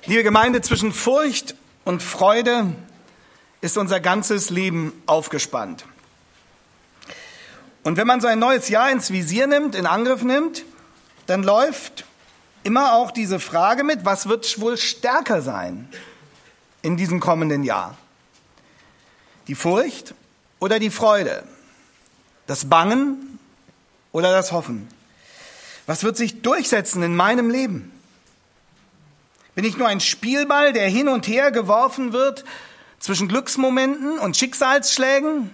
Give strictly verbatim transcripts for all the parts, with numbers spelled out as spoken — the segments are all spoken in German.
Liebe Gemeinde, zwischen Furcht und Freude ist unser ganzes Leben aufgespannt. Und wenn man so ein neues Jahr ins Visier nimmt, in Angriff nimmt, dann läuft immer auch diese Frage mit, was wird wohl stärker sein in diesem kommenden Jahr? Die Furcht oder die Freude? Das Bangen oder das Hoffen? Was wird sich durchsetzen in meinem Leben? Bin ich nur ein Spielball, der hin und her geworfen wird zwischen Glücksmomenten und Schicksalsschlägen?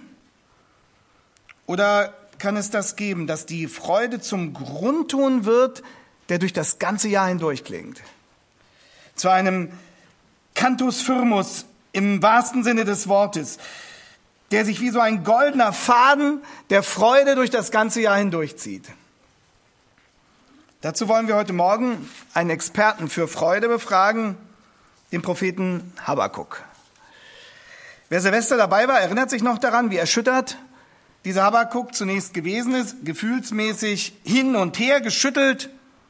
Oder kann es das geben, dass die Freude zum Grundton wird, der durch das ganze Jahr hindurch klingt? Zu einem Cantus firmus im wahrsten Sinne des Wortes, der sich wie so ein goldener Faden der Freude durch das ganze Jahr hindurchzieht. Dazu wollen wir heute Morgen einen Experten für Freude befragen, den Propheten Habakuk. Wer Silvester dabei war, erinnert sich noch daran, wie erschüttert dieser Habakuk zunächst gewesen ist, gefühlsmäßig hin und her geschüttelt.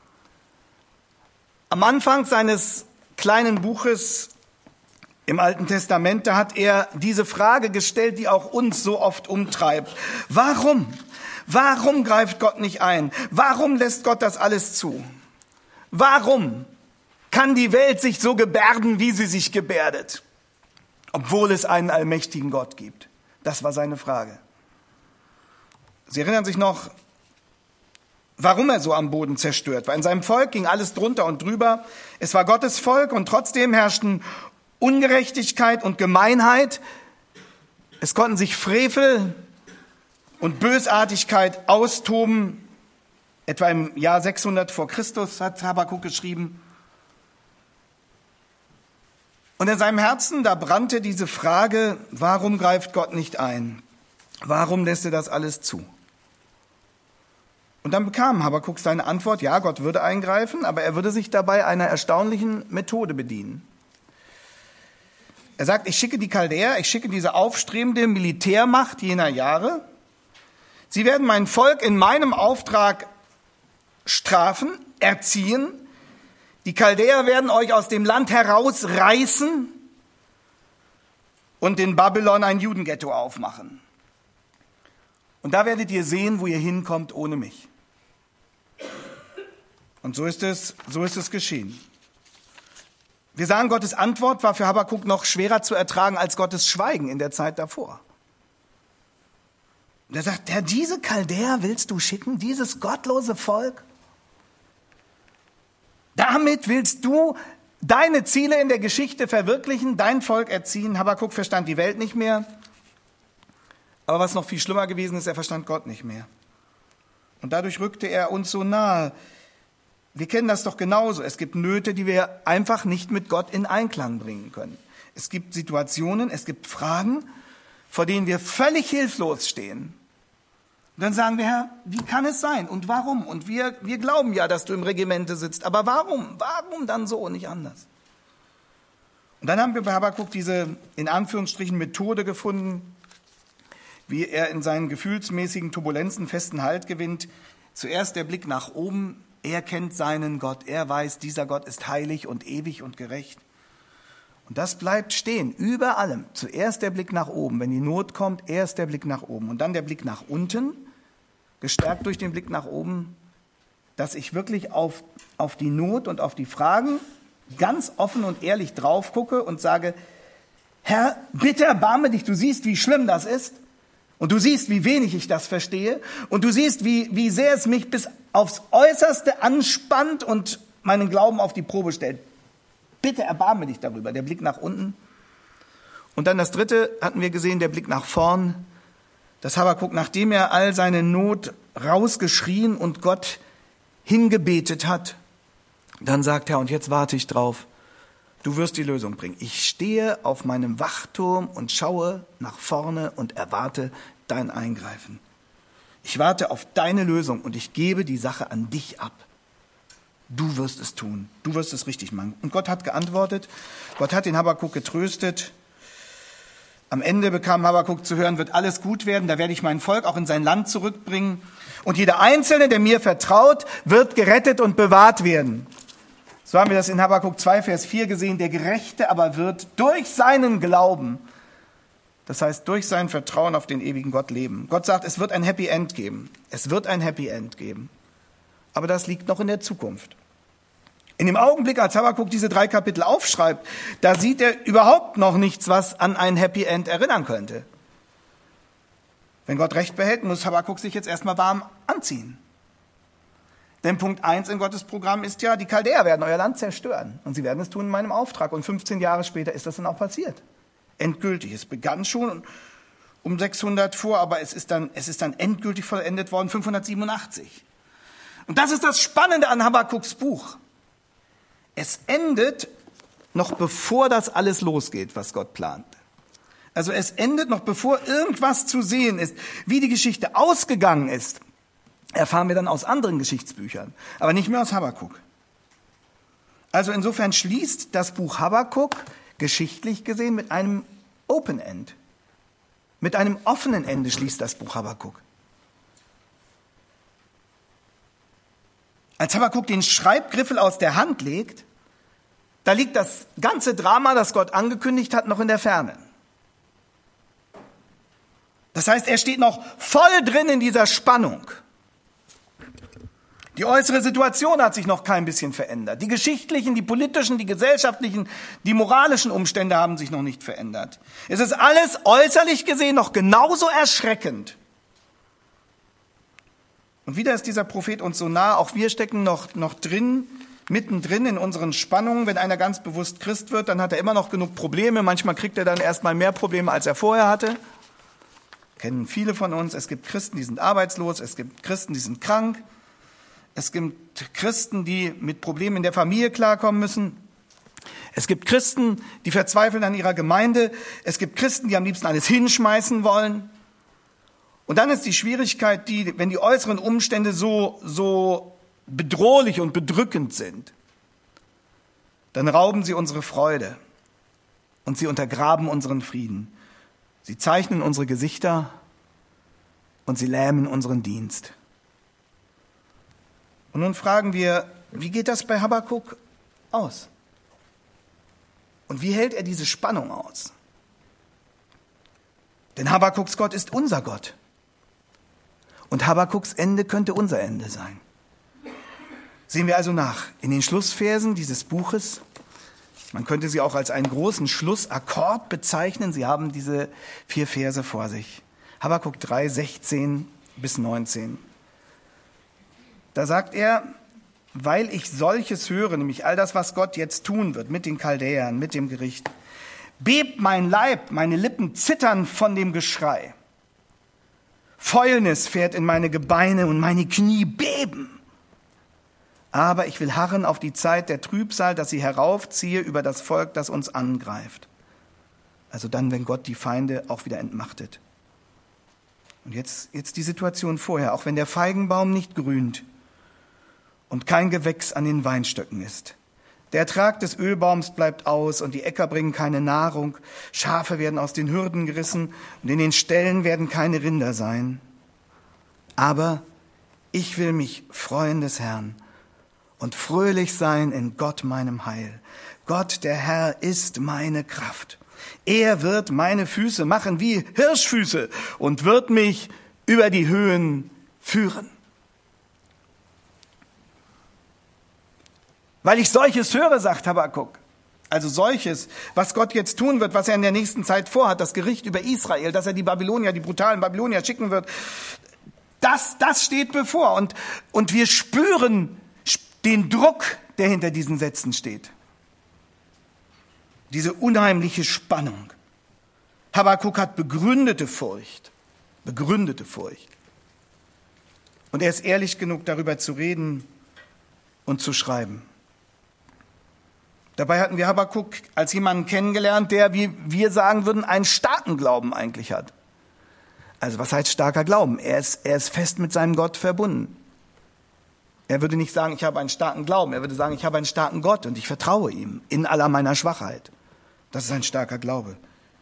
Am Anfang seines kleinen Buches im Alten Testament, da hat er diese Frage gestellt, die auch uns so oft umtreibt. Warum? Warum greift Gott nicht ein? Warum lässt Gott das alles zu? Warum kann die Welt sich so gebärden, wie sie sich gebärdet, obwohl es einen allmächtigen Gott gibt? Das war seine Frage. Sie erinnern sich noch, warum er so am Boden zerstört war. In seinem Volk ging alles drunter und drüber. Es war Gottes Volk und trotzdem herrschten Ungerechtigkeit und Gemeinheit. Es konnten sich Frevel und Bösartigkeit austoben. Etwa im Jahr sechshundert vor Christus hat Habakuk geschrieben. Und in seinem Herzen, da brannte diese Frage, warum greift Gott nicht ein? Warum lässt er das alles zu? Und dann bekam Habakuk seine Antwort, ja, Gott würde eingreifen, aber er würde sich dabei einer erstaunlichen Methode bedienen. Er sagt, ich schicke die Chaldäer, ich schicke diese aufstrebende Militärmacht jener Jahre. Sie werden mein Volk in meinem Auftrag strafen, erziehen. Die Chaldäer werden euch aus dem Land herausreißen und in Babylon ein Judenghetto aufmachen. Und da werdet ihr sehen, wo ihr hinkommt ohne mich. Und so ist es, so ist es geschehen. Wir sagen, Gottes Antwort war für Habakuk noch schwerer zu ertragen als Gottes Schweigen in der Zeit davor. Und er sagt, Herr, diese Chaldäer willst du schicken, dieses gottlose Volk? Damit willst du deine Ziele in der Geschichte verwirklichen, dein Volk erziehen? Habakuk verstand die Welt nicht mehr. Aber was noch viel schlimmer gewesen ist, er verstand Gott nicht mehr. Und dadurch rückte er uns so nahe. Wir kennen das doch genauso. Es gibt Nöte, die wir einfach nicht mit Gott in Einklang bringen können. Es gibt Situationen, es gibt Fragen, vor denen wir völlig hilflos stehen. Und dann sagen wir, Herr, wie kann es sein und warum? Und wir, wir glauben ja, dass du im Regimente sitzt, aber warum? Warum dann so und nicht anders? Und dann haben wir bei Habakuk diese, in Anführungsstrichen, Methode gefunden, wie er in seinen gefühlsmäßigen Turbulenzen festen Halt gewinnt. Zuerst der Blick nach oben. Er kennt seinen Gott. Er weiß, dieser Gott ist heilig und ewig und gerecht. Und das bleibt stehen, über allem. Zuerst der Blick nach oben. Wenn die Not kommt, erst der Blick nach oben. Und dann der Blick nach unten, gestärkt durch den Blick nach oben, dass ich wirklich auf, auf die Not und auf die Fragen ganz offen und ehrlich drauf gucke und sage, Herr, bitte erbarme dich. Du siehst, wie schlimm das ist. Und du siehst, wie wenig ich das verstehe. Und du siehst, wie, wie sehr es mich bis aufs Äußerste anspannt und meinen Glauben auf die Probe stellt. Bitte erbarme dich darüber. Der Blick nach unten. Und dann das dritte hatten wir gesehen, der Blick nach vorn. Das Habakuk, nachdem er all seine Not rausgeschrien und Gott hingebetet hat, dann sagt er, und jetzt warte ich drauf. Du wirst die Lösung bringen. Ich stehe auf meinem Wachturm und schaue nach vorne und erwarte dein Eingreifen. Ich warte auf deine Lösung und ich gebe die Sache an dich ab. Du wirst es tun. Du wirst es richtig machen. Und Gott hat geantwortet. Gott hat den Habakuk getröstet. Am Ende bekam Habakuk zu hören, wird alles gut werden. Da werde ich mein Volk auch in sein Land zurückbringen. Und jeder Einzelne, der mir vertraut, wird gerettet und bewahrt werden. So haben wir das in Habakuk zwei, Vers vier gesehen. Der Gerechte aber wird durch seinen Glauben, das heißt durch sein Vertrauen auf den ewigen Gott leben. Gott sagt, es wird ein Happy End geben. Es wird ein Happy End geben. Aber das liegt noch in der Zukunft. In dem Augenblick, als Habakuk diese drei Kapitel aufschreibt, da sieht er überhaupt noch nichts, was an ein Happy End erinnern könnte. Wenn Gott Recht behält, muss Habakuk sich jetzt erstmal warm anziehen. Denn Punkt eins in Gottes Programm ist ja, die Chaldäer werden euer Land zerstören. Und sie werden es tun in meinem Auftrag. Und fünfzehn Jahre später ist das dann auch passiert. Endgültig. Es begann schon um sechshundert vor, aber es ist dann, es ist dann endgültig vollendet worden, fünfhundertsiebenundachtzig. Und das ist das Spannende an Habakuks Buch. Es endet noch bevor das alles losgeht, was Gott plant. Also es endet noch bevor irgendwas zu sehen ist. Wie die Geschichte ausgegangen ist, erfahren wir dann aus anderen Geschichtsbüchern, aber nicht mehr aus Habakuk. Also insofern schließt das Buch Habakuk, geschichtlich gesehen, mit einem Open End. Mit einem offenen Ende schließt das Buch Habakuk. Als Habakuk den Schreibgriffel aus der Hand legt, da liegt das ganze Drama, das Gott angekündigt hat, noch in der Ferne. Das heißt, er steht noch voll drin in dieser Spannung. Die äußere Situation hat sich noch kein bisschen verändert. Die geschichtlichen, die politischen, die gesellschaftlichen, die moralischen Umstände haben sich noch nicht verändert. Es ist alles äußerlich gesehen noch genauso erschreckend. Und wieder ist dieser Prophet uns so nah, auch wir stecken noch, noch drin, mittendrin in unseren Spannungen. Wenn einer ganz bewusst Christ wird, dann hat er immer noch genug Probleme. Manchmal kriegt er dann erstmal mehr Probleme, als er vorher hatte. Kennen viele von uns. Es gibt Christen, die sind arbeitslos. Es gibt Christen, die sind krank. Es gibt Christen, die mit Problemen in der Familie klarkommen müssen. Es gibt Christen, die verzweifeln an ihrer Gemeinde. Es gibt Christen, die am liebsten alles hinschmeißen wollen. Und dann ist die Schwierigkeit die, wenn die äußeren Umstände so, so bedrohlich und bedrückend sind, dann rauben sie unsere Freude und sie untergraben unseren Frieden. Sie zeichnen unsere Gesichter und sie lähmen unseren Dienst. Und nun fragen wir, wie geht das bei Habakuk aus? Und wie hält er diese Spannung aus? Denn Habakuks Gott ist unser Gott. Und Habakuks Ende könnte unser Ende sein. Sehen wir also nach in den Schlussversen dieses Buches. Man könnte sie auch als einen großen Schlussakkord bezeichnen. Sie haben diese vier Verse vor sich. Habakuk drei, sechzehn bis neunzehn. Da sagt er, weil ich solches höre, nämlich all das, was Gott jetzt tun wird mit den Chaldäern, mit dem Gericht, bebt mein Leib, meine Lippen zittern von dem Geschrei. Fäulnis fährt in meine Gebeine und meine Knie beben. Aber ich will harren auf die Zeit der Trübsal, dass sie heraufziehe über das Volk, das uns angreift. Also dann, wenn Gott die Feinde auch wieder entmachtet. Und jetzt, jetzt die Situation vorher, auch wenn der Feigenbaum nicht grünt und kein Gewächs an den Weinstöcken ist. Der Ertrag des Ölbaums bleibt aus und die Äcker bringen keine Nahrung. Schafe werden aus den Hürden gerissen und in den Ställen werden keine Rinder sein. Aber ich will mich freuen des Herrn und fröhlich sein in Gott meinem Heil. Gott, der Herr, ist meine Kraft. Er wird meine Füße machen wie Hirschfüße und wird mich über die Höhen führen. Weil ich solches höre, sagt Habakuk, also solches, was Gott jetzt tun wird, was er in der nächsten Zeit vorhat, das Gericht über Israel, dass er die Babylonier, die brutalen Babylonier schicken wird, das, das steht bevor. Und, und wir spüren den Druck, der hinter diesen Sätzen steht. Diese unheimliche Spannung. Habakuk hat begründete Furcht, begründete Furcht. Und er ist ehrlich genug, darüber zu reden und zu schreiben. Dabei hatten wir Habakuk als jemanden kennengelernt, der, wie wir sagen würden, einen starken Glauben eigentlich hat. Also was heißt starker Glauben? Er ist, er ist fest mit seinem Gott verbunden. Er würde nicht sagen, ich habe einen starken Glauben. Er würde sagen, ich habe einen starken Gott und ich vertraue ihm in aller meiner Schwachheit. Das ist ein starker Glaube.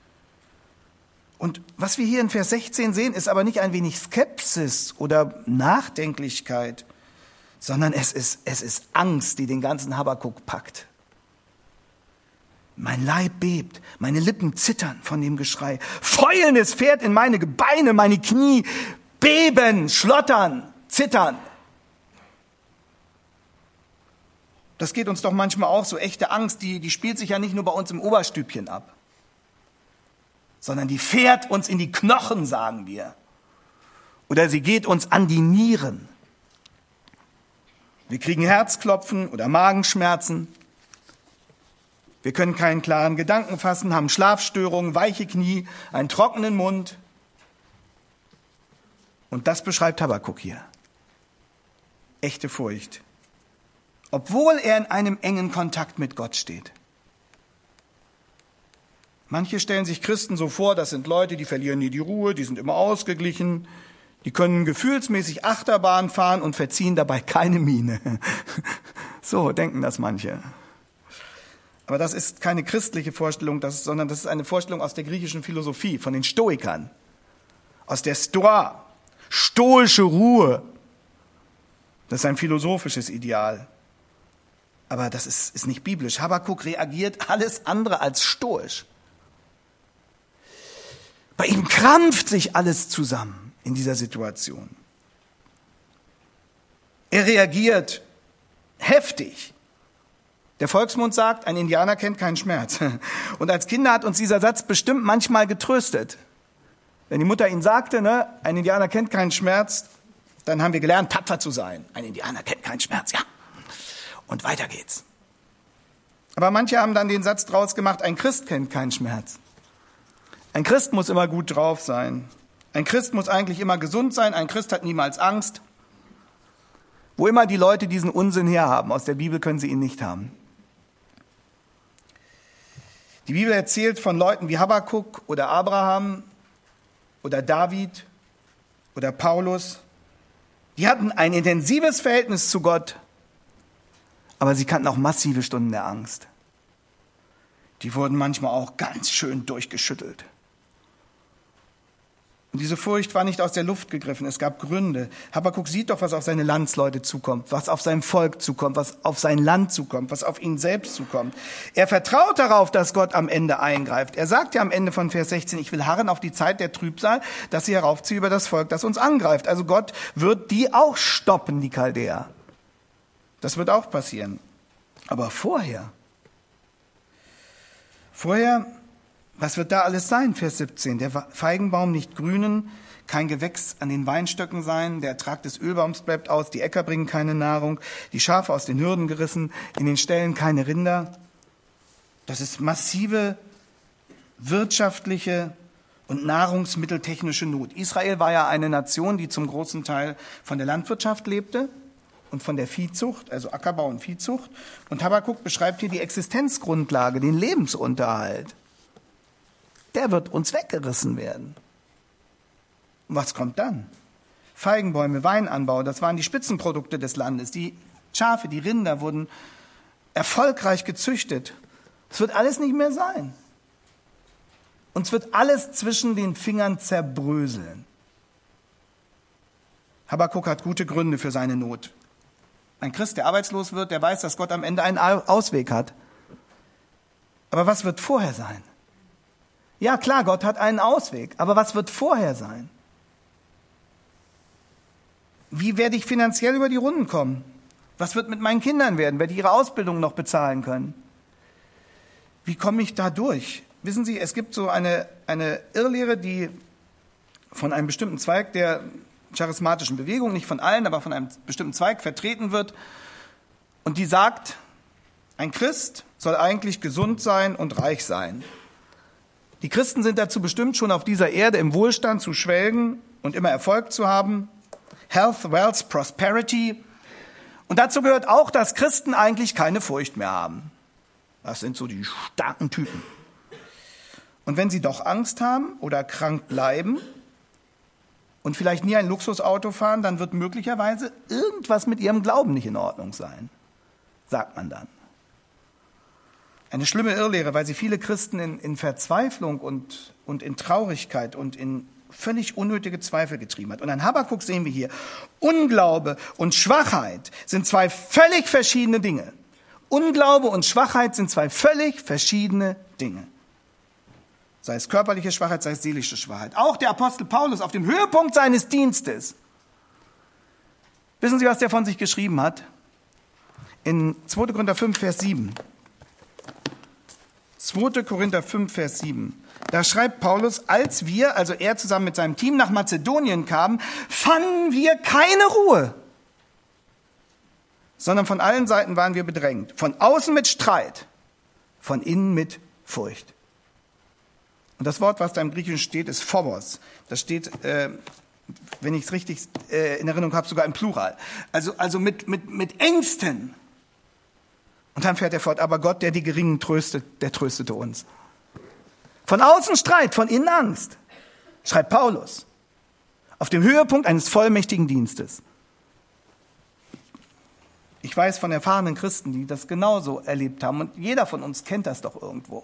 Und was wir hier in Vers sechzehn sehen, ist aber nicht ein wenig Skepsis oder Nachdenklichkeit. sondern es ist, es ist Angst, die den ganzen Habakuk packt. Mein Leib bebt, meine Lippen zittern von dem Geschrei. Fäulnis fährt in meine Gebeine, meine Knie beben, schlottern, zittern. Das geht uns doch manchmal auch so. Echte Angst, die, die spielt sich ja nicht nur bei uns im Oberstübchen ab, sondern die fährt uns in die Knochen, sagen wir. Oder sie geht uns an die Nieren. Wir kriegen Herzklopfen oder Magenschmerzen. Wir können keinen klaren Gedanken fassen, haben Schlafstörungen, weiche Knie, einen trockenen Mund. Und das beschreibt Habakuk hier. Echte Furcht. Obwohl er in einem engen Kontakt mit Gott steht. Manche stellen sich Christen so vor, das sind Leute, die verlieren nie die Ruhe, die sind immer ausgeglichen, die können gefühlsmäßig Achterbahn fahren und verziehen dabei keine Miene. So denken das manche. Aber das ist keine christliche Vorstellung, das, sondern das ist eine Vorstellung aus der griechischen Philosophie, von den Stoikern, aus der Stoa, stoische Ruhe. Das ist ein philosophisches Ideal. Aber das ist, ist nicht biblisch. Habakuk reagiert alles andere als stoisch. Bei ihm krampft sich alles zusammen in dieser Situation. Er reagiert heftig. Der Volksmund sagt, ein Indianer kennt keinen Schmerz. Und als Kinder hat uns dieser Satz bestimmt manchmal getröstet. Wenn die Mutter ihnen sagte, ne, ein Indianer kennt keinen Schmerz, dann haben wir gelernt, tapfer zu sein. Ein Indianer kennt keinen Schmerz, ja. Und weiter geht's. Aber manche haben dann den Satz draus gemacht, ein Christ kennt keinen Schmerz. Ein Christ muss immer gut drauf sein. Ein Christ muss eigentlich immer gesund sein. Ein Christ hat niemals Angst. Wo immer die Leute diesen Unsinn herhaben, aus der Bibel können sie ihn nicht haben. Die Bibel erzählt von Leuten wie Habakuk oder Abraham oder David oder Paulus. Die hatten ein intensives Verhältnis zu Gott, aber sie kannten auch massive Stunden der Angst. Die wurden manchmal auch ganz schön durchgeschüttelt. Und diese Furcht war nicht aus der Luft gegriffen, es gab Gründe. Habakuk sieht doch, was auf seine Landsleute zukommt, was auf sein Volk zukommt, was auf sein Land zukommt, was auf ihn selbst zukommt. Er vertraut darauf, dass Gott am Ende eingreift. Er sagt ja am Ende von Vers sechzehn, ich will harren auf die Zeit der Trübsal, dass sie heraufziehe über das Volk, das uns angreift. Also Gott wird die auch stoppen, die Chaldäer. Das wird auch passieren. Aber vorher, vorher, was wird da alles sein? Vers siebzehn. Der Feigenbaum nicht grünen, kein Gewächs an den Weinstöcken sein, der Ertrag des Ölbaums bleibt aus, die Äcker bringen keine Nahrung, die Schafe aus den Hürden gerissen, in den Ställen keine Rinder. Das ist massive wirtschaftliche und nahrungsmitteltechnische Not. Israel war ja eine Nation, die zum großen Teil von der Landwirtschaft lebte und von der Viehzucht, also Ackerbau und Viehzucht. Und Habakuk beschreibt hier die Existenzgrundlage, den Lebensunterhalt. Der wird uns weggerissen werden. Und was kommt dann? Feigenbäume, Weinanbau, das waren die Spitzenprodukte des Landes. Die Schafe, die Rinder wurden erfolgreich gezüchtet. Es wird alles nicht mehr sein. Uns wird alles zwischen den Fingern zerbröseln. Habakuk hat gute Gründe für seine Not. Ein Christ, der arbeitslos wird, der weiß, dass Gott am Ende einen Ausweg hat. Aber was wird vorher sein? Ja, klar, Gott hat einen Ausweg. Aber was wird vorher sein? Wie werde ich finanziell über die Runden kommen? Was wird mit meinen Kindern werden? Werde ich ihre Ausbildung noch bezahlen können? Wie komme ich da durch? Wissen Sie, es gibt so eine, eine Irrlehre, die von einem bestimmten Zweig der charismatischen Bewegung, nicht von allen, aber von einem bestimmten Zweig vertreten wird. Und die sagt, ein Christ soll eigentlich gesund sein und reich sein. Die Christen sind dazu bestimmt, schon auf dieser Erde im Wohlstand zu schwelgen und immer Erfolg zu haben. Health, Wealth, Prosperity. Und dazu gehört auch, dass Christen eigentlich keine Furcht mehr haben. Das sind so die starken Typen. Und wenn sie doch Angst haben oder krank bleiben und vielleicht nie ein Luxusauto fahren, dann wird möglicherweise irgendwas mit ihrem Glauben nicht in Ordnung sein, sagt man dann. Eine schlimme Irrlehre, weil sie viele Christen in, in Verzweiflung und, und in Traurigkeit und in völlig unnötige Zweifel getrieben hat. Und an Habakuk sehen wir hier, Unglaube und Schwachheit sind zwei völlig verschiedene Dinge. Unglaube und Schwachheit sind zwei völlig verschiedene Dinge. Sei es körperliche Schwachheit, sei es seelische Schwachheit. Auch der Apostel Paulus auf dem Höhepunkt seines Dienstes. Wissen Sie, was der von sich geschrieben hat? In zweiter Korinther fünf, Vers sieben. zweiter Korinther fünf, Vers sieben. Da schreibt Paulus, als wir, also er zusammen mit seinem Team nach Mazedonien kamen, fanden wir keine Ruhe, sondern von allen Seiten waren wir bedrängt. Von außen mit Streit, von innen mit Furcht. Und das Wort, was da im Griechischen steht, ist Phobos. Das steht, äh, wenn ich es richtig äh, in Erinnerung habe, sogar im Plural. Also, also mit, mit, mit Ängsten. Und dann fährt er fort, aber Gott, der die Geringen tröstet, der tröstete uns. Von außen Streit, von innen Angst, schreibt Paulus. Auf dem Höhepunkt eines vollmächtigen Dienstes. Ich weiß von erfahrenen Christen, die das genauso erlebt haben. Und jeder von uns kennt das doch irgendwo.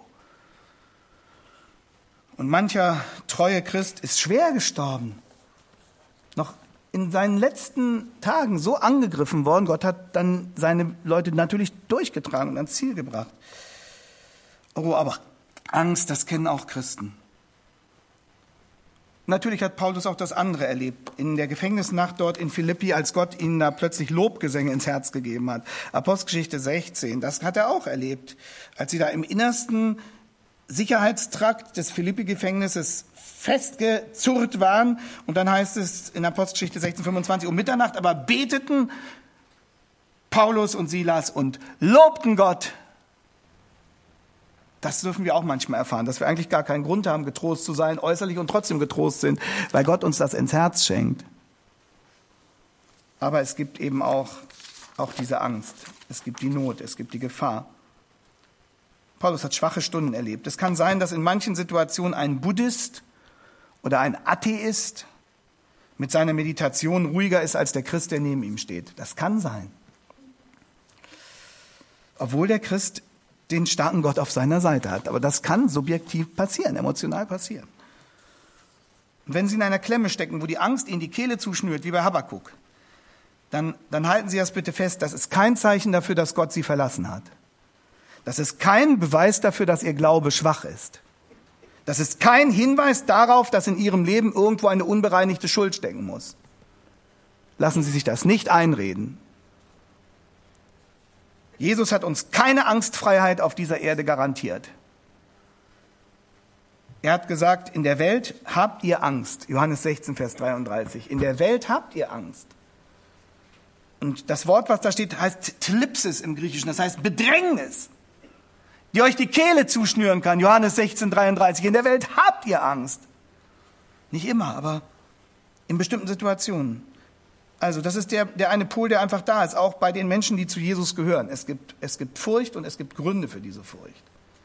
Und mancher treue Christ ist schwer gestorben. Noch in seinen letzten Tagen so angegriffen worden. Gott hat dann seine Leute natürlich durchgetragen und ans Ziel gebracht. Oh, aber Angst, das kennen auch Christen. Natürlich hat Paulus auch das andere erlebt. In der Gefängnisnacht dort in Philippi, als Gott ihnen da plötzlich Lobgesänge ins Herz gegeben hat. Apostelgeschichte sechzehn, das hat er auch erlebt. Als sie da im innersten Sicherheitstrakt des Philippi-Gefängnisses festgezurrt waren. Und dann heißt es in Apostelgeschichte sechzehn, fünfundzwanzig, um Mitternacht, aber beteten Paulus und Silas und lobten Gott. Das dürfen wir auch manchmal erfahren, dass wir eigentlich gar keinen Grund haben, getrost zu sein, äußerlich und trotzdem getrost sind, weil Gott uns das ins Herz schenkt. Aber es gibt eben auch, auch diese Angst. Es gibt die Not, es gibt die Gefahr. Paulus hat schwache Stunden erlebt. Es kann sein, dass in manchen Situationen ein Buddhist oder ein Atheist mit seiner Meditation ruhiger ist als der Christ, der neben ihm steht. Das kann sein. Obwohl der Christ den starken Gott auf seiner Seite hat. Aber das kann subjektiv passieren, emotional passieren. Und wenn Sie in einer Klemme stecken, wo die Angst Ihnen die Kehle zuschnürt, wie bei Habakuk, dann, dann halten Sie das bitte fest, das ist kein Zeichen dafür, dass Gott Sie verlassen hat. Das ist kein Beweis dafür, dass Ihr Glaube schwach ist. Das ist kein Hinweis darauf, dass in Ihrem Leben irgendwo eine unbereinigte Schuld stecken muss. Lassen Sie sich das nicht einreden. Jesus hat uns keine Angstfreiheit auf dieser Erde garantiert. Er hat gesagt, in der Welt habt ihr Angst. Johannes sechzehn, Vers dreiunddreißig. In der Welt habt ihr Angst. Und das Wort, was da steht, heißt Thlipsis im Griechischen. Das heißt Bedrängnis, die euch die Kehle zuschnüren kann. Johannes sechzehn, dreiunddreißig. In der Welt habt ihr Angst. Nicht immer, aber in bestimmten Situationen. Also das ist der, der eine Pol, der einfach da ist, auch bei den Menschen, die zu Jesus gehören. Es gibt, es gibt Furcht und es gibt Gründe für diese Furcht.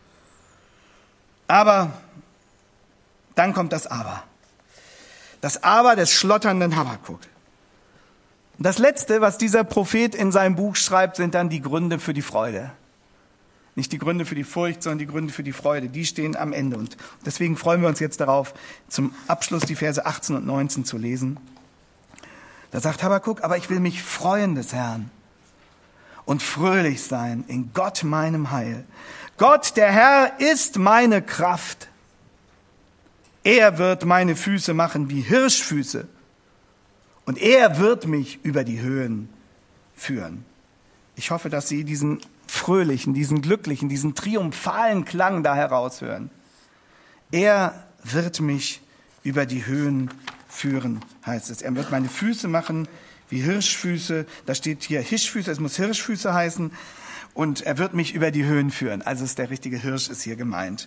Aber dann kommt das Aber. Das Aber des schlotternden Habakuk. Und das Letzte, was dieser Prophet in seinem Buch schreibt, sind dann die Gründe für die Freude. Nicht die Gründe für die Furcht, sondern die Gründe für die Freude. Die stehen am Ende. Und deswegen freuen wir uns jetzt darauf, zum Abschluss die Verse achtzehn und neunzehn zu lesen. Da sagt Habakuk, aber ich will mich freuen des Herrn und fröhlich sein in Gott meinem Heil. Gott, der Herr, ist meine Kraft. Er wird meine Füße machen wie Hirschfüße und er wird mich über die Höhen führen. Ich hoffe, dass Sie diesen fröhlichen, diesen glücklichen, diesen triumphalen Klang da heraushören. Er wird mich über die Höhen führen, heißt es. Er wird meine Füße machen wie Hirschfüße. Da steht hier Hirschfüße, es muss Hirschfüße heißen. Und er wird mich über die Höhen führen. Also ist der richtige Hirsch ist hier gemeint.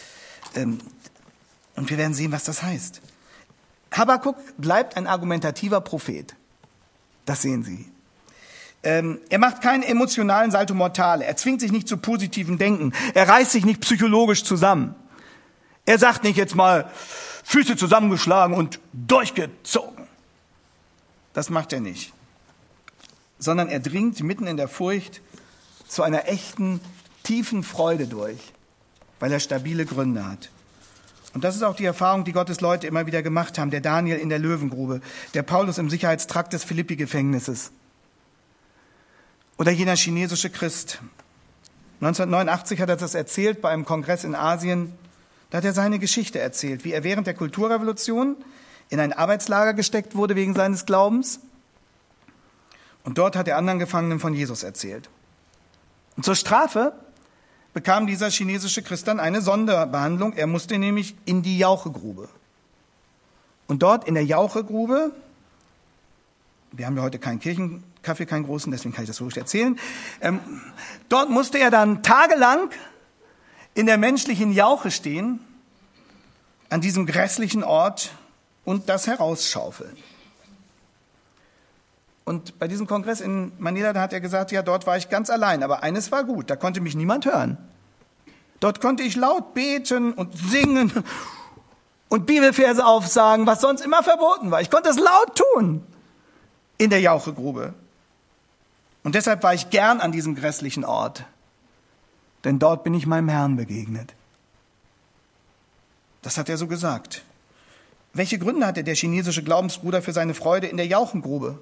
Und wir werden sehen, was das heißt. Habakuk bleibt ein argumentativer Prophet. Das sehen Sie. Er macht keinen emotionalen Salto Mortale. Er zwingt sich nicht zu positivem Denken. Er reißt sich nicht psychologisch zusammen. Er sagt nicht jetzt mal Füße zusammengeschlagen und durchgezogen. Das macht er nicht. Sondern er dringt mitten in der Furcht zu einer echten, tiefen Freude durch, weil er stabile Gründe hat. Und das ist auch die Erfahrung, die Gottes Leute immer wieder gemacht haben. Der Daniel in der Löwengrube, der Paulus im Sicherheitstrakt des Philippi-Gefängnisses oder jener chinesische Christ. neunzehnhundertneunundachtzig hat er das erzählt bei einem Kongress in Asien. Da hat er seine Geschichte erzählt, wie er während der Kulturrevolution in ein Arbeitslager gesteckt wurde wegen seines Glaubens. Und dort hat er anderen Gefangenen von Jesus erzählt. Und zur Strafe bekam dieser chinesische Christ dann eine Sonderbehandlung. Er musste nämlich in die Jauchegrube. Und dort in der Jauchegrube, wir haben ja heute keinen Kirchenkaffee, keinen großen, deswegen kann ich das so erzählen, ähm, dort musste er dann tagelang in der menschlichen Jauche stehen, an diesem grässlichen Ort und das herausschaufeln. Und bei diesem Kongress in Manila, da hat er gesagt, ja, dort war ich ganz allein, aber eines war gut, da konnte mich niemand hören. Dort konnte ich laut beten und singen und Bibelverse aufsagen, was sonst immer verboten war. Ich konnte es laut tun in der Jauchegrube. Und deshalb war ich gern an diesem grässlichen Ort, denn dort bin ich meinem Herrn begegnet. Das hat er so gesagt. Welche Gründe hatte der chinesische Glaubensbruder für seine Freude in der Jauchengrube?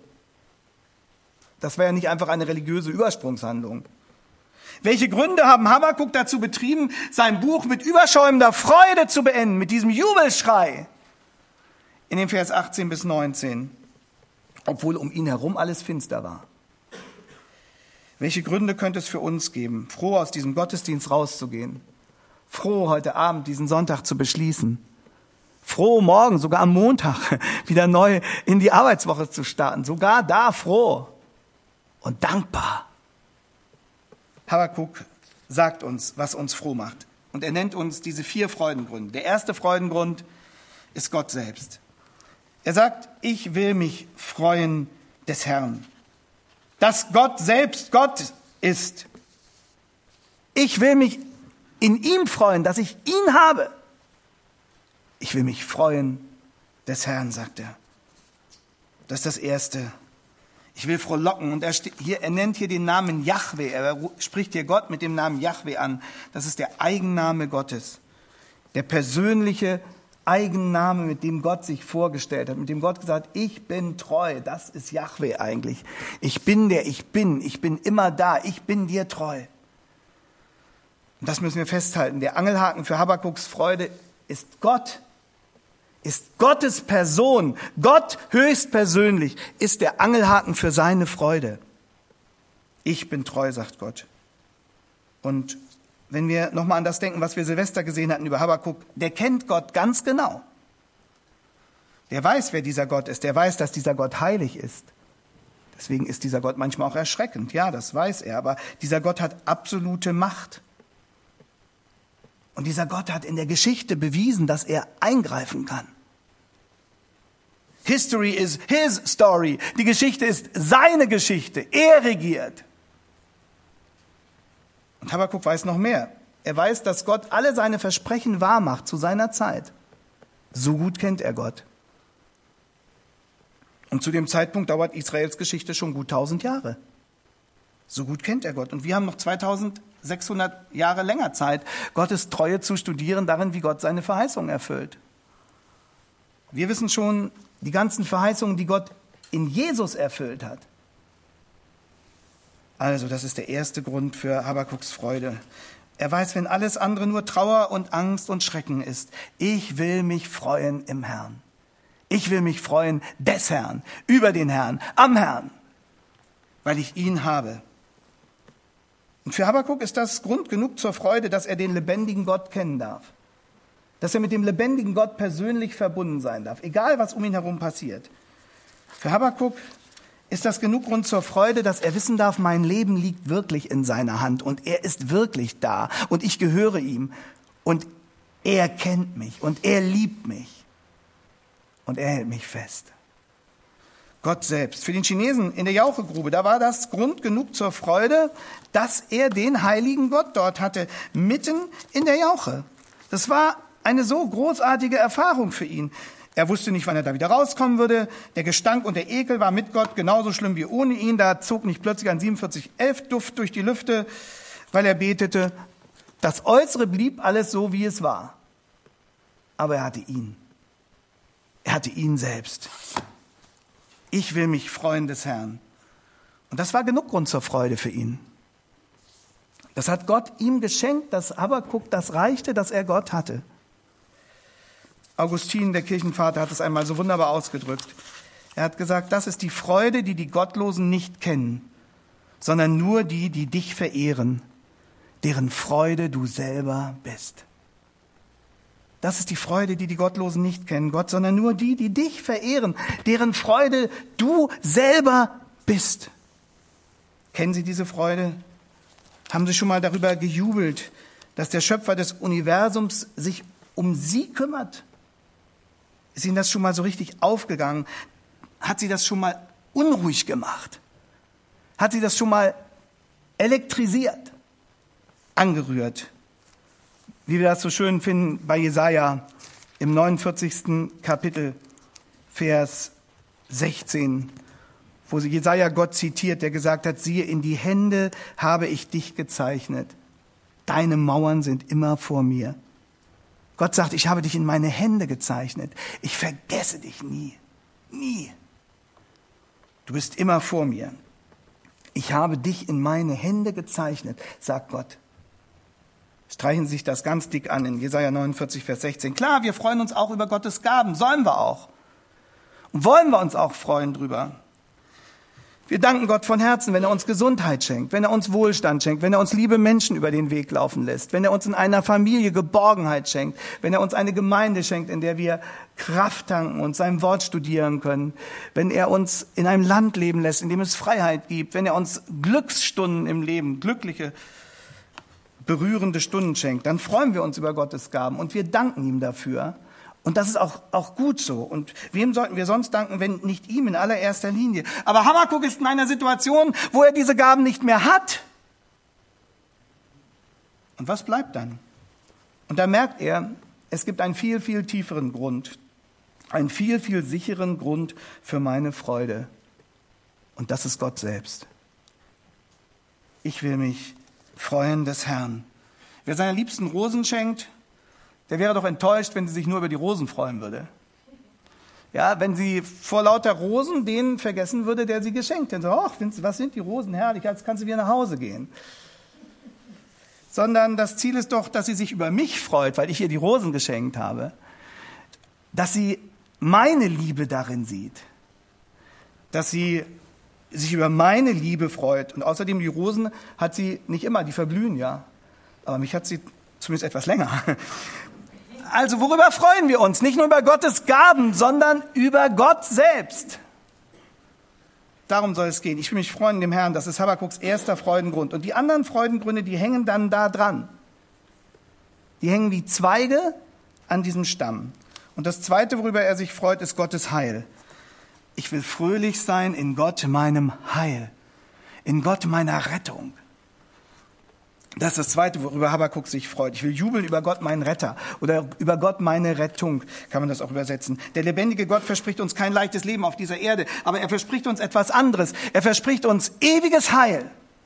Das war ja nicht einfach eine religiöse Übersprungshandlung. Welche Gründe haben Habakuk dazu betrieben, sein Buch mit überschäumender Freude zu beenden, mit diesem Jubelschrei? In den Vers achtzehn bis neunzehn, obwohl um ihn herum alles finster war. Welche Gründe könnte es für uns geben, froh aus diesem Gottesdienst rauszugehen, froh heute Abend diesen Sonntag zu beschließen, froh morgen, sogar am Montag, wieder neu in die Arbeitswoche zu starten, sogar da froh und dankbar. Habakuk sagt uns, was uns froh macht. Und er nennt uns diese vier Freudengründe. Der erste Freudengrund ist Gott selbst. Er sagt, ich will mich freuen des Herrn. Dass Gott selbst Gott ist. Ich will mich in ihm freuen, dass ich ihn habe. Ich will mich freuen des Herrn, sagt er. Das ist das Erste. Ich will frohlocken. Und er, hier, er nennt hier den Namen Jahwe. Er spricht hier Gott mit dem Namen Jahwe an. Das ist der Eigenname Gottes. Der persönliche Eigenname, mit dem Gott sich vorgestellt hat. Mit dem Gott gesagt hat, ich bin treu. Das ist Jahwe eigentlich. Ich bin der ich bin. Ich bin immer da. Ich bin dir treu. Und das müssen wir festhalten. Der Angelhaken für Habakuks Freude ist Gott. Ist Gottes Person, Gott höchstpersönlich, ist der Angelhaken für seine Freude. Ich bin treu, sagt Gott. Und wenn wir nochmal an das denken, was wir Silvester gesehen hatten über Habakuk, der kennt Gott ganz genau. Der weiß, wer dieser Gott ist, der weiß, dass dieser Gott heilig ist. Deswegen ist dieser Gott manchmal auch erschreckend, ja, das weiß er, aber dieser Gott hat absolute Macht. Und dieser Gott hat in der Geschichte bewiesen, dass er eingreifen kann. History is his story. Die Geschichte ist seine Geschichte. Er regiert. Und Habakuk weiß noch mehr. Er weiß, dass Gott alle seine Versprechen wahrmacht zu seiner Zeit. So gut kennt er Gott. Und zu dem Zeitpunkt dauert Israels Geschichte schon gut tausend Jahre. So gut kennt er Gott. Und wir haben noch zweitausendsechshundert Jahre länger Zeit, Gottes Treue zu studieren, darin, wie Gott seine Verheißungen erfüllt. Wir wissen schon die ganzen Verheißungen, die Gott in Jesus erfüllt hat. Also, das ist der erste Grund für Habakuks Freude. Er weiß, wenn alles andere nur Trauer und Angst und Schrecken ist, ich will mich freuen im Herrn. Ich will mich freuen des Herrn, über den Herrn, am Herrn, weil ich ihn habe. Und für Habakuk ist das Grund genug zur Freude, dass er den lebendigen Gott kennen darf. Dass er mit dem lebendigen Gott persönlich verbunden sein darf, egal was um ihn herum passiert. Für Habakuk ist das genug Grund zur Freude, dass er wissen darf, mein Leben liegt wirklich in seiner Hand und er ist wirklich da und ich gehöre ihm und er kennt mich und er liebt mich und er hält mich fest. Gott selbst. Für den Chinesen in der Jauchegrube, da war das Grund genug zur Freude, dass er den heiligen Gott dort hatte, mitten in der Jauche. Das war eine so großartige Erfahrung für ihn. Er wusste nicht, wann er da wieder rauskommen würde. Der Gestank und der Ekel war mit Gott genauso schlimm wie ohne ihn. Da zog nicht plötzlich ein siebenundvierzig elf Duft durch die Lüfte, weil er betete. Das Äußere blieb alles so, wie es war. aber er hatte ihn. Er hatte ihn selbst. Ich will mich freuen des Herrn. Und das war genug Grund zur Freude für ihn. Das hat Gott ihm geschenkt, dass Habakuk das reichte, dass er Gott hatte. Augustin, der Kirchenvater, hat es einmal so wunderbar ausgedrückt. Er hat gesagt, das ist die Freude, die die Gottlosen nicht kennen, sondern nur die, die dich verehren, deren Freude du selber bist. Das ist die Freude, die die Gottlosen nicht kennen, Gott, sondern nur die, die dich verehren, deren Freude du selber bist. Kennen Sie diese Freude? Haben Sie schon mal darüber gejubelt, dass der Schöpfer des Universums sich um Sie kümmert? Ist Ihnen das schon mal so richtig aufgegangen? Hat Sie das schon mal unruhig gemacht? Hat Sie das schon mal elektrisiert, angerührt? Wie wir das so schön finden bei Jesaja im neunundvierzigsten Kapitel, Vers sechzehn, wo Jesaja Gott zitiert, der gesagt hat, siehe, in die Hände habe ich dich gezeichnet. Deine Mauern sind immer vor mir. Gott sagt, ich habe dich in meine Hände gezeichnet. Ich vergesse dich nie, nie. Du bist immer vor mir. Ich habe dich in meine Hände gezeichnet, sagt Gott. Streichen Sie sich das ganz dick an in Jesaja neunundvierzig, Vers sechzehn. Klar, wir freuen uns auch über Gottes Gaben, sollen wir auch. Und wollen wir uns auch freuen drüber. Wir danken Gott von Herzen, wenn er uns Gesundheit schenkt, wenn er uns Wohlstand schenkt, wenn er uns liebe Menschen über den Weg laufen lässt, wenn er uns in einer Familie Geborgenheit schenkt, wenn er uns eine Gemeinde schenkt, in der wir Kraft tanken und sein Wort studieren können, wenn er uns in einem Land leben lässt, in dem es Freiheit gibt, wenn er uns Glücksstunden im Leben, glückliche, berührende Stunden schenkt, dann freuen wir uns über Gottes Gaben und wir danken ihm dafür. Und das ist auch, auch gut so. Und wem sollten wir sonst danken, wenn nicht ihm in allererster Linie? Aber Habakuk ist in einer Situation, wo er diese Gaben nicht mehr hat. Und was bleibt dann? Und da merkt er, es gibt einen viel, viel tieferen Grund, einen viel, viel sicheren Grund für meine Freude. Und das ist Gott selbst. Ich will mich freuen des Herrn. Wer seiner Liebsten Rosen schenkt, der wäre doch enttäuscht, wenn sie sich nur über die Rosen freuen würde. Ja, wenn sie vor lauter Rosen den vergessen würde, der sie geschenkt hat. Ach, was sind die Rosen herrlich, jetzt kannst du wieder nach Hause gehen. Sondern das Ziel ist doch, dass sie sich über mich freut, weil ich ihr die Rosen geschenkt habe. Dass sie meine Liebe darin sieht. Dass sie sich über meine Liebe freut. Und außerdem, die Rosen hat sie nicht immer, die verblühen ja. Aber mich hat sie zumindest etwas länger. Also worüber freuen wir uns? Nicht nur über Gottes Gaben, sondern über Gott selbst. Darum soll es gehen. Ich will mich freuen in dem Herrn. Das ist Habakuks erster Freudengrund. Und die anderen Freudengründe, die hängen dann da dran. Die hängen wie Zweige an diesem Stamm. Und das Zweite, worüber er sich freut, ist Gottes Heil. Ich will fröhlich sein in Gott, meinem Heil, in Gott, meiner Rettung. Das ist das Zweite, worüber Habakuk sich freut. Ich will jubeln über Gott, meinen Retter, oder über Gott, meine Rettung, kann man das auch übersetzen. Der lebendige Gott verspricht uns kein leichtes Leben auf dieser Erde, aber er verspricht uns etwas anderes. Er verspricht uns ewiges Heil.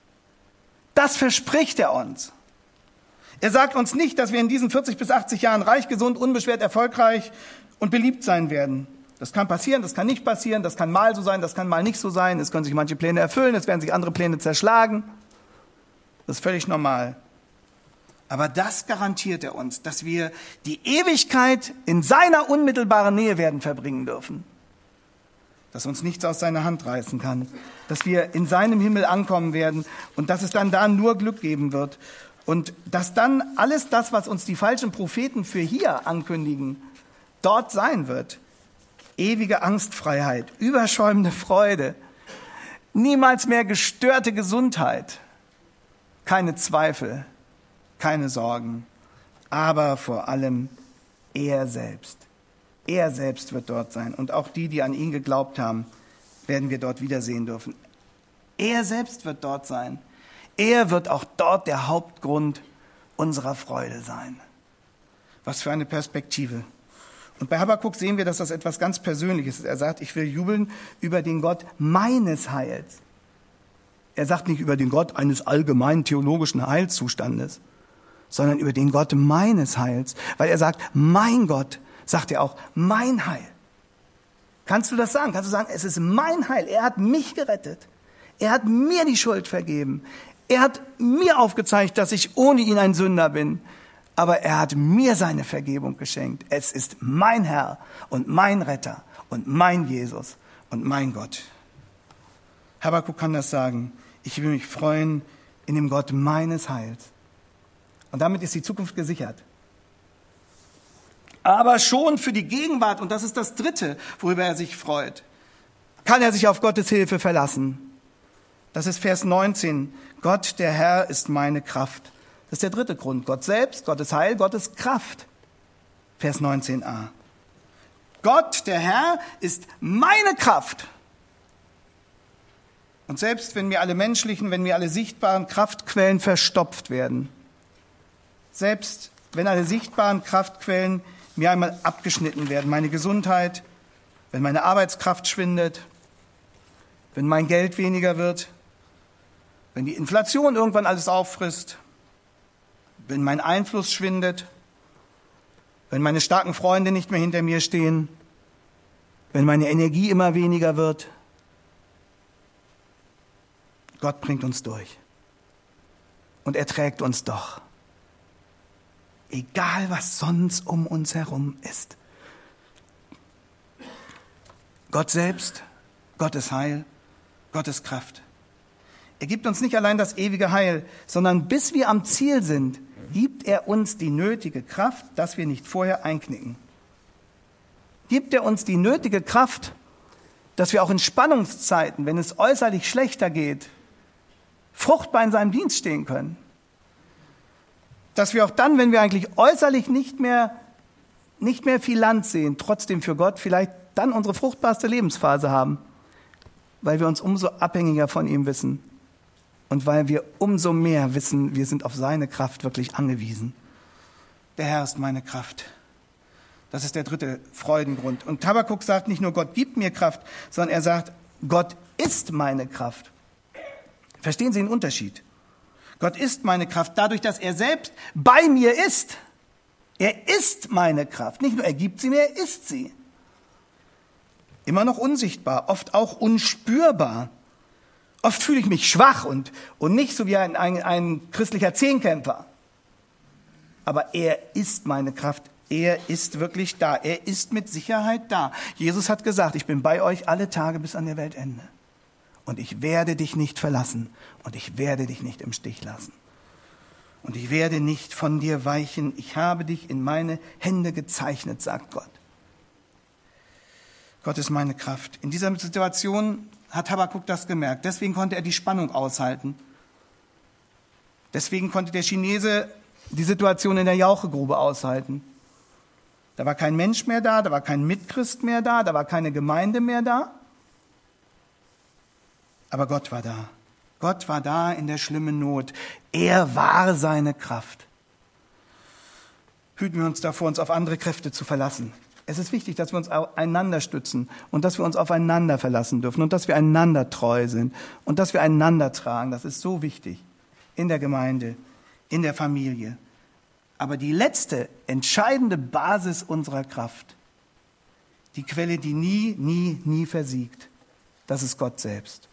Das verspricht er uns. Er sagt uns nicht, dass wir in diesen vierzig bis achtzig Jahren reich, gesund, unbeschwert, erfolgreich und beliebt sein werden. Das kann passieren, das kann nicht passieren, das kann mal so sein, das kann mal nicht so sein. Es können sich manche Pläne erfüllen, es werden sich andere Pläne zerschlagen. Das ist völlig normal. Aber das garantiert er uns, dass wir die Ewigkeit in seiner unmittelbaren Nähe werden verbringen dürfen. Dass uns nichts aus seiner Hand reißen kann. Dass wir in seinem Himmel ankommen werden und dass es dann da nur Glück geben wird. Und dass dann alles das, was uns die falschen Propheten für hier ankündigen, dort sein wird. Ewige Angstfreiheit, überschäumende Freude, niemals mehr gestörte Gesundheit. Keine Zweifel, keine Sorgen, aber vor allem er selbst. Er selbst wird dort sein. Und auch die, die an ihn geglaubt haben, werden wir dort wiedersehen dürfen. Er selbst wird dort sein. Er wird auch dort der Hauptgrund unserer Freude sein. Was für eine Perspektive. Und bei Habakuk sehen wir, dass das etwas ganz Persönliches ist. Er sagt, ich will jubeln über den Gott meines Heils. Er sagt nicht über den Gott eines allgemeinen theologischen Heilszustandes, sondern über den Gott meines Heils, weil er sagt, mein Gott sagt er auch, mein Heil. Kannst du das sagen? Kannst du sagen, es ist mein Heil. Er hat mich gerettet. Er hat mir die Schuld vergeben. Er hat mir aufgezeigt, dass ich ohne ihn ein Sünder bin. Aber er hat mir seine Vergebung geschenkt. Es ist mein Herr und mein Retter und mein Jesus und mein Gott. Habakuk kann das sagen. Ich will mich freuen in dem Gott meines Heils. Und damit ist die Zukunft gesichert. Aber schon für die Gegenwart, und das ist das Dritte, worüber er sich freut, kann er sich auf Gottes Hilfe verlassen. Das ist Vers neunzehn. Gott, der Herr, ist meine Kraft. Das ist der dritte Grund. Gott selbst, Gottes Heil, Gottes Kraft. Vers neunzehn a. Gott, der Herr, ist meine Kraft. Und selbst wenn mir alle menschlichen, wenn mir alle sichtbaren Kraftquellen verstopft werden, selbst wenn alle sichtbaren Kraftquellen mir einmal abgeschnitten werden, meine Gesundheit, wenn meine Arbeitskraft schwindet, wenn mein Geld weniger wird, wenn die Inflation irgendwann alles auffrisst, wenn mein Einfluss schwindet, wenn meine starken Freunde nicht mehr hinter mir stehen, wenn meine Energie immer weniger wird. Gott bringt uns durch. Und er trägt uns doch. Egal, was sonst um uns herum ist. Gott selbst, Gottes Heil, Gottes Kraft. Er gibt uns nicht allein das ewige Heil, sondern bis wir am Ziel sind, gibt er uns die nötige Kraft, dass wir nicht vorher einknicken. Gibt er uns die nötige Kraft, dass wir auch in Spannungszeiten, wenn es äußerlich schlechter geht, fruchtbar in seinem Dienst stehen können. Dass wir auch dann, wenn wir eigentlich äußerlich nicht mehr, nicht mehr viel Land sehen, trotzdem für Gott vielleicht dann unsere fruchtbarste Lebensphase haben, weil wir uns umso abhängiger von ihm wissen und weil wir umso mehr wissen, wir sind auf seine Kraft wirklich angewiesen. Der Herr ist meine Kraft. Das ist der dritte Freudengrund. Und Habakuk sagt nicht nur, Gott gibt mir Kraft, sondern er sagt, Gott ist meine Kraft. Verstehen Sie den Unterschied? Gott ist meine Kraft, dadurch, dass er selbst bei mir ist. Er ist meine Kraft. Nicht nur er gibt sie mir, er ist sie. Immer noch unsichtbar, oft auch unspürbar. Oft fühle ich mich schwach und, und nicht so wie ein, ein, ein christlicher Zehnkämpfer. Aber er ist meine Kraft. Er ist wirklich da. Er ist mit Sicherheit da. Jesus hat gesagt, ich bin bei euch alle Tage bis an der Weltende. Und ich werde dich nicht verlassen und ich werde dich nicht im Stich lassen. Und ich werde nicht von dir weichen. Ich habe dich in meine Hände gezeichnet, sagt Gott. Gott ist meine Kraft. In dieser Situation hat Habakuk das gemerkt. Deswegen konnte er die Spannung aushalten. Deswegen konnte der Chinese die Situation in der Jauchegrube aushalten. Da war kein Mensch mehr da, da war kein Mitchrist mehr da, da war keine Gemeinde mehr da. Aber Gott war da. Gott war da in der schlimmen Not. Er war seine Kraft. Hüten wir uns davor, uns auf andere Kräfte zu verlassen. Es ist wichtig, dass wir uns einander stützen und dass wir uns aufeinander verlassen dürfen und dass wir einander treu sind und dass wir einander tragen. Das ist so wichtig in der Gemeinde, in der Familie. Aber die letzte, entscheidende Basis unserer Kraft, die Quelle, die nie, nie, nie versiegt, das ist Gott selbst.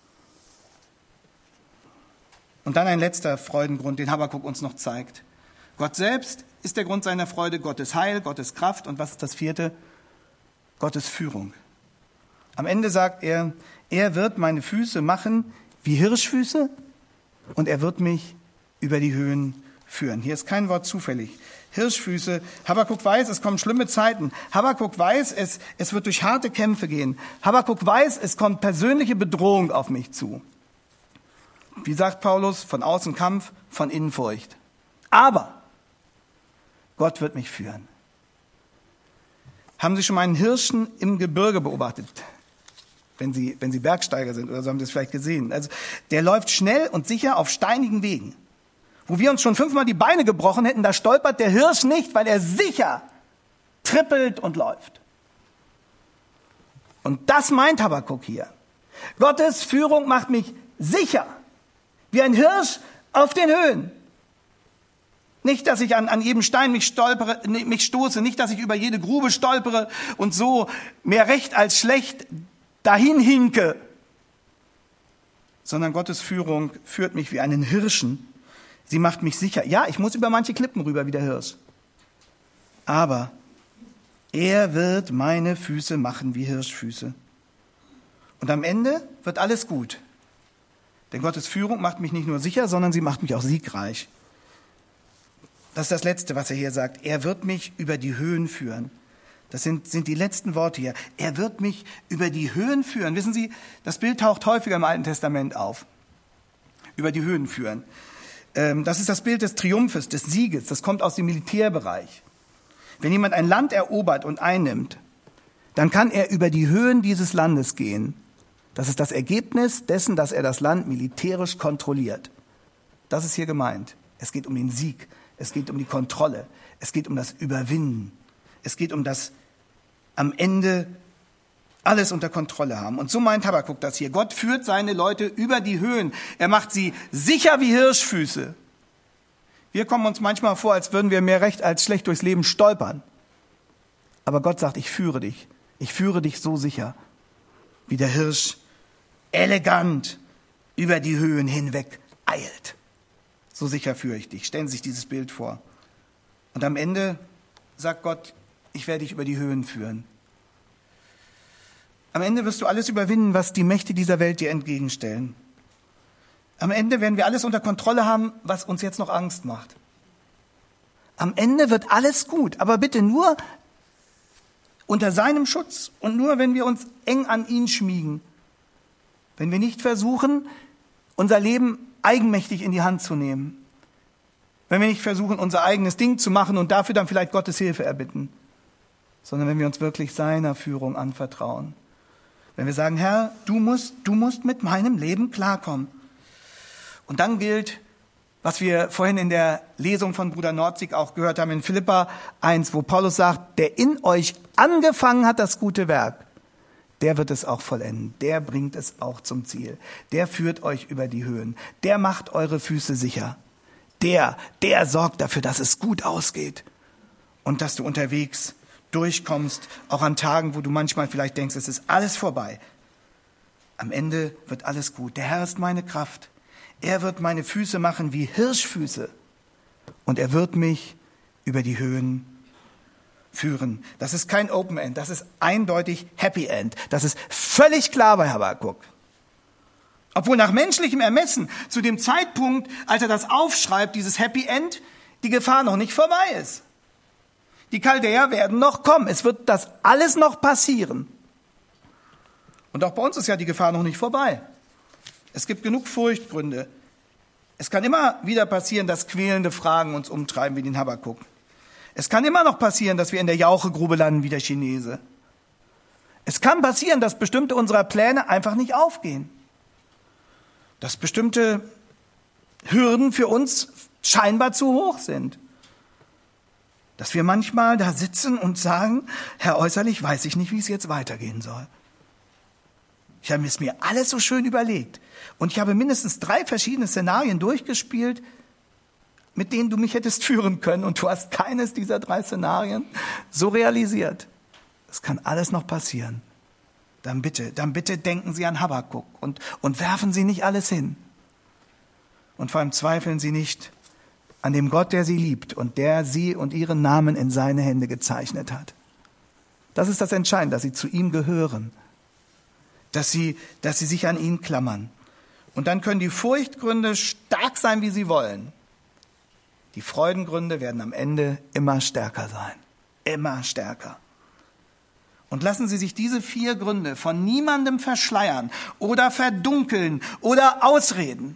Und dann ein letzter Freudengrund, den Habakuk uns noch zeigt. Gott selbst ist der Grund seiner Freude, Gottes Heil, Gottes Kraft. Und was ist das vierte? Gottes Führung. Am Ende sagt er, er wird meine Füße machen wie Hirschfüße und er wird mich über die Höhen führen. Hier ist kein Wort zufällig. Hirschfüße. Habakuk weiß, es kommen schlimme Zeiten. Habakuk weiß, es, es wird durch harte Kämpfe gehen. Habakuk weiß, es kommt persönliche Bedrohung auf mich zu. Wie sagt Paulus, von außen Kampf, von innen Furcht. Aber Gott wird mich führen. Haben Sie schon mal einen Hirschen im Gebirge beobachtet? Wenn Sie, wenn Sie Bergsteiger sind oder so, haben Sie es vielleicht gesehen. Also, der läuft schnell und sicher auf steinigen Wegen. Wo wir uns schon fünfmal die Beine gebrochen hätten, da stolpert der Hirsch nicht, weil er sicher trippelt und läuft. Und das meint Habakuk hier. Gottes Führung macht mich sicher. Wie ein Hirsch auf den Höhen. Nicht, dass ich an, an jedem Stein mich stolpere, mich stoße, nicht, dass ich über jede Grube stolpere und so mehr recht als schlecht dahin hinke, sondern Gottes Führung führt mich wie einen Hirschen. Sie macht mich sicher. Ja, ich muss über manche Klippen rüber wie der Hirsch. Aber er wird meine Füße machen wie Hirschfüße. Und am Ende wird alles gut. Denn Gottes Führung macht mich nicht nur sicher, sondern sie macht mich auch siegreich. Das ist das Letzte, was er hier sagt. Er wird mich über die Höhen führen. Das sind, sind die letzten Worte hier. Er wird mich über die Höhen führen. Wissen Sie, das Bild taucht häufiger im Alten Testament auf. Über die Höhen führen. Das ist das Bild des Triumphes, des Sieges. Das kommt aus dem Militärbereich. Wenn jemand ein Land erobert und einnimmt, dann kann er über die Höhen dieses Landes gehen. Das ist das Ergebnis dessen, dass er das Land militärisch kontrolliert. Das ist hier gemeint. Es geht um den Sieg. Es geht um die Kontrolle. Es geht um das Überwinden. Es geht um das am Ende alles unter Kontrolle haben. Und so meint Habakuk das hier. Gott führt seine Leute über die Höhen. Er macht sie sicher wie Hirschfüße. Wir kommen uns manchmal vor, als würden wir mehr recht als schlecht durchs Leben stolpern. Aber Gott sagt, ich führe dich. Ich führe dich so sicher, wie der Hirsch elegant über die Höhen hinweg eilt. So sicher führe ich dich. Stellen Sie sich dieses Bild vor. Und am Ende sagt Gott, ich werde dich über die Höhen führen. Am Ende wirst du alles überwinden, was die Mächte dieser Welt dir entgegenstellen. Am Ende werden wir alles unter Kontrolle haben, was uns jetzt noch Angst macht. Am Ende wird alles gut, aber bitte nur unter seinem Schutz und nur, wenn wir uns eng an ihn schmiegen. Wenn wir nicht versuchen, unser Leben eigenmächtig in die Hand zu nehmen. Wenn wir nicht versuchen, unser eigenes Ding zu machen und dafür dann vielleicht Gottes Hilfe erbitten. Sondern wenn wir uns wirklich seiner Führung anvertrauen. Wenn wir sagen, Herr, du musst, du musst mit meinem Leben klarkommen. Und dann gilt, was wir vorhin in der Lesung von Bruder Nordzig auch gehört haben in Philipper eins, wo Paulus sagt, der in euch angefangen hat das gute Werk, der wird es auch vollenden, der bringt es auch zum Ziel, der führt euch über die Höhen, der macht eure Füße sicher, der, der sorgt dafür, dass es gut ausgeht und dass du unterwegs durchkommst, auch an Tagen, wo du manchmal vielleicht denkst, es ist alles vorbei. Am Ende wird alles gut. Der Herr ist meine Kraft. Er wird meine Füße machen wie Hirschfüße und er wird mich über die Höhen führen. Das ist kein Open End, das ist eindeutig Happy End. Das ist völlig klar bei Habakuk. Obwohl nach menschlichem Ermessen zu dem Zeitpunkt, als er das aufschreibt, dieses Happy End, die Gefahr noch nicht vorbei ist. Die Chaldäer werden noch kommen. Es wird das alles noch passieren. Und auch bei uns ist ja die Gefahr noch nicht vorbei. Es gibt genug Furchtgründe. Es kann immer wieder passieren, dass quälende Fragen uns umtreiben wie den Habakuk. Es kann immer noch passieren, dass wir in der Jauchegrube landen wie der Chinese. Es kann passieren, dass bestimmte unserer Pläne einfach nicht aufgehen. Dass bestimmte Hürden für uns scheinbar zu hoch sind. Dass wir manchmal da sitzen und sagen, Herr, äußerlich weiß ich nicht, wie es jetzt weitergehen soll. Ich habe es mir alles so schön überlegt. Und ich habe mindestens drei verschiedene Szenarien durchgespielt, mit denen du mich hättest führen können. Und du hast keines dieser drei Szenarien so realisiert. Das kann alles noch passieren. Dann bitte, dann bitte denken Sie an Habakuk und, und werfen Sie nicht alles hin. Und vor allem zweifeln Sie nicht an dem Gott, der Sie liebt und der Sie und Ihren Namen in seine Hände gezeichnet hat. Das ist das Entscheidende, dass Sie zu ihm gehören. Dass sie, dass sie sich an ihn klammern. Und dann können die Furchtgründe stark sein, wie sie wollen. Die Freudengründe werden am Ende immer stärker sein. Immer stärker. Und lassen Sie sich diese vier Gründe von niemandem verschleiern oder verdunkeln oder ausreden.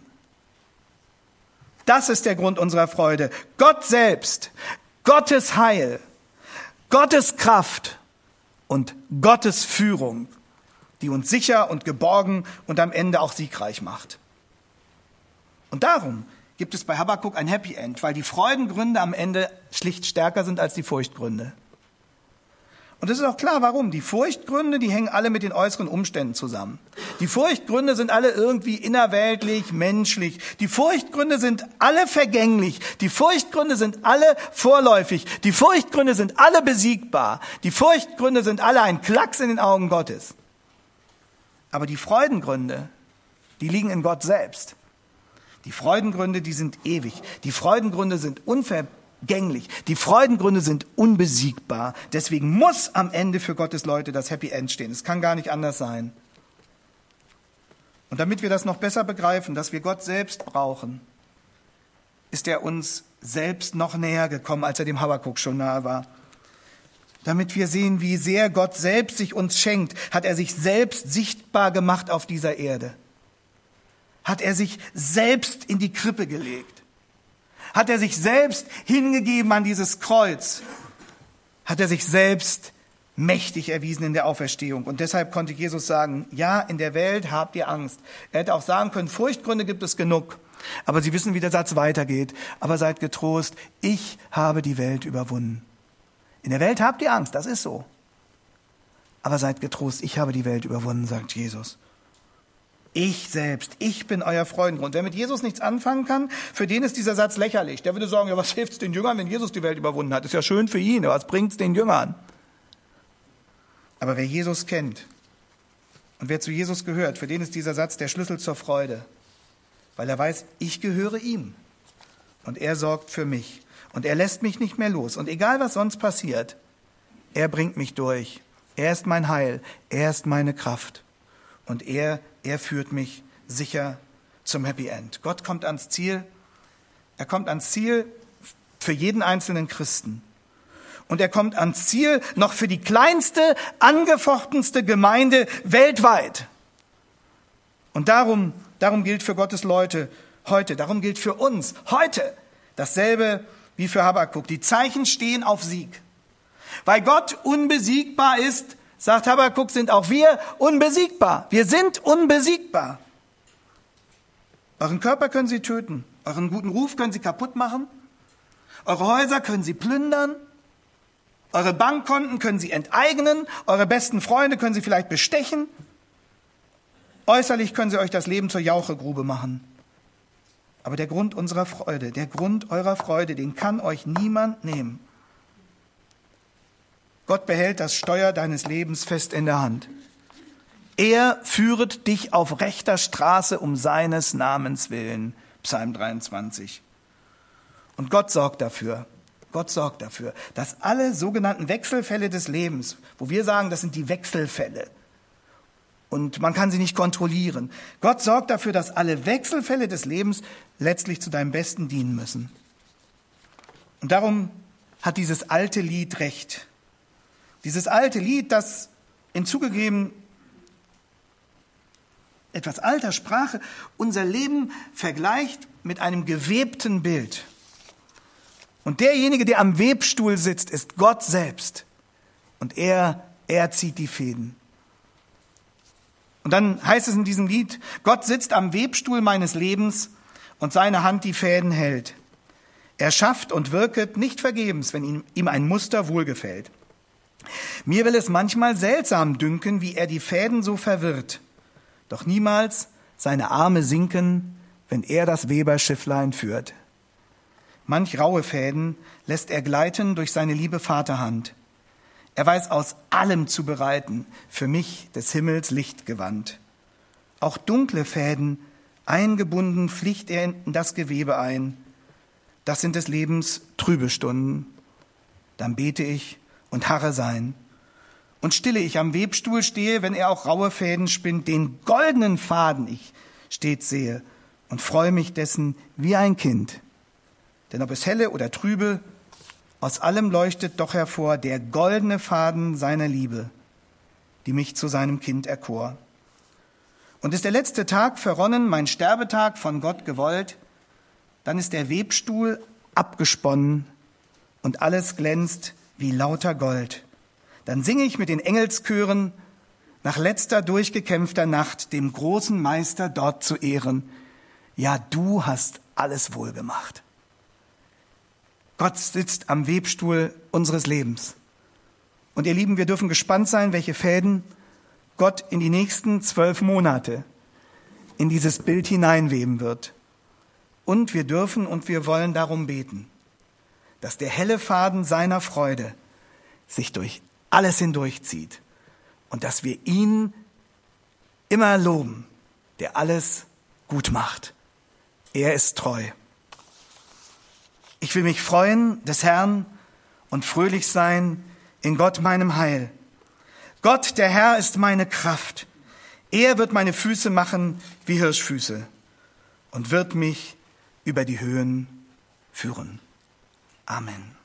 Das ist der Grund unserer Freude. Gott selbst, Gottes Heil, Gottes Kraft und Gottes Führung, die uns sicher und geborgen und am Ende auch siegreich macht. Und darum gibt es bei Habakuk ein Happy End, weil die Freudengründe am Ende schlicht stärker sind als die Furchtgründe. Und es ist auch klar, warum. Die Furchtgründe, die hängen alle mit den äußeren Umständen zusammen. Die Furchtgründe sind alle irgendwie innerweltlich, menschlich. Die Furchtgründe sind alle vergänglich. Die Furchtgründe sind alle vorläufig. Die Furchtgründe sind alle besiegbar. Die Furchtgründe sind alle ein Klacks in den Augen Gottes. Aber die Freudengründe, die liegen in Gott selbst. Die Freudengründe, die sind ewig. Die Freudengründe sind unvergänglich. Gänglich. Die Freudengründe sind unbesiegbar. Deswegen muss am Ende für Gottes Leute das Happy End stehen. Es kann gar nicht anders sein. Und damit wir das noch besser begreifen, dass wir Gott selbst brauchen, ist er uns selbst noch näher gekommen, als er dem Habakuk schon nahe war. Damit wir sehen, wie sehr Gott selbst sich uns schenkt, hat er sich selbst sichtbar gemacht auf dieser Erde. Hat er sich selbst in die Krippe gelegt. Hat er sich selbst hingegeben an dieses Kreuz? Hat er sich selbst mächtig erwiesen in der Auferstehung? Und deshalb konnte Jesus sagen, ja, in der Welt habt ihr Angst. Er hätte auch sagen können, Furchtgründe gibt es genug. Aber Sie wissen, wie der Satz weitergeht. Aber seid getrost, ich habe die Welt überwunden. In der Welt habt ihr Angst, das ist so. Aber seid getrost, ich habe die Welt überwunden, sagt Jesus. Ich selbst, ich bin euer Freudengrund. Wer mit Jesus nichts anfangen kann, für den ist dieser Satz lächerlich. Der würde sagen, ja, was hilft es den Jüngern, wenn Jesus die Welt überwunden hat? Ist ja schön für ihn, aber was bringt es den Jüngern? Aber wer Jesus kennt und wer zu Jesus gehört, für den ist dieser Satz der Schlüssel zur Freude. Weil er weiß, ich gehöre ihm und er sorgt für mich. Und er lässt mich nicht mehr los. Und egal, was sonst passiert, er bringt mich durch. Er ist mein Heil, er ist meine Kraft. Und er Er führt mich sicher zum Happy End. Gott kommt ans Ziel. Er kommt ans Ziel für jeden einzelnen Christen. Und er kommt ans Ziel noch für die kleinste, angefochtenste Gemeinde weltweit. Und darum, darum gilt für Gottes Leute heute, darum gilt für uns heute dasselbe wie für Habakuk. Die Zeichen stehen auf Sieg. Weil Gott unbesiegbar ist, sagt Habakuk, sind auch wir unbesiegbar. Wir sind unbesiegbar. Euren Körper können sie töten. Euren guten Ruf können sie kaputt machen. Eure Häuser können sie plündern. Eure Bankkonten können sie enteignen. Eure besten Freunde können sie vielleicht bestechen. Äußerlich können sie euch das Leben zur Jauchegrube machen. Aber der Grund unserer Freude, der Grund eurer Freude, den kann euch niemand nehmen. Gott behält das Steuer deines Lebens fest in der Hand. Er führet dich auf rechter Straße um seines Namens willen. Psalm dreiundzwanzig. Und Gott sorgt dafür, Gott sorgt dafür, dass alle sogenannten Wechselfälle des Lebens, wo wir sagen, das sind die Wechselfälle und man kann sie nicht kontrollieren. Gott sorgt dafür, dass alle Wechselfälle des Lebens letztlich zu deinem Besten dienen müssen. Und darum hat dieses alte Lied recht. Dieses alte Lied, das in zugegeben etwas alter Sprache unser Leben vergleicht mit einem gewebten Bild. Und derjenige, der am Webstuhl sitzt, ist Gott selbst. Und er, er zieht die Fäden. Und dann heißt es in diesem Lied, Gott sitzt am Webstuhl meines Lebens und seine Hand die Fäden hält. Er schafft und wirket nicht vergebens, wenn ihm, ihm ein Muster wohlgefällt. Mir will es manchmal seltsam dünken, wie er die Fäden so verwirrt. Doch niemals seine Arme sinken, wenn er das Weberschifflein führt. Manch raue Fäden lässt er gleiten durch seine liebe Vaterhand. Er weiß aus allem zu bereiten, für mich des Himmels Lichtgewand. Auch dunkle Fäden, eingebunden, flicht er in das Gewebe ein. Das sind des Lebens trübe Stunden. Dann bete ich und harre sein. Und stille ich am Webstuhl stehe, wenn er auch raue Fäden spinnt, den goldenen Faden ich stets sehe und freue mich dessen wie ein Kind. Denn ob es helle oder trübe, aus allem leuchtet doch hervor der goldene Faden seiner Liebe, die mich zu seinem Kind erkor. Und ist der letzte Tag verronnen, mein Sterbetag von Gott gewollt, dann ist der Webstuhl abgesponnen und alles glänzt wie lauter Gold. Dann singe ich mit den Engelschören nach letzter durchgekämpfter Nacht dem großen Meister dort zu ehren. Ja, du hast alles wohl gemacht. Gott sitzt am Webstuhl unseres Lebens Und ihr Lieben, wir dürfen gespannt sein, welche Fäden Gott in die nächsten zwölf Monate in dieses Bild hineinweben wird. Und wir dürfen und wir wollen darum beten, dass der helle Faden seiner Freude sich durch alles hindurchzieht und dass wir ihn immer loben, der alles gut macht. Er ist treu. Ich will mich freuen des Herrn und fröhlich sein in Gott meinem Heil. Gott, der Herr, ist meine Kraft. Er wird meine Füße machen wie Hirschfüße und wird mich über die Höhen führen. Amen.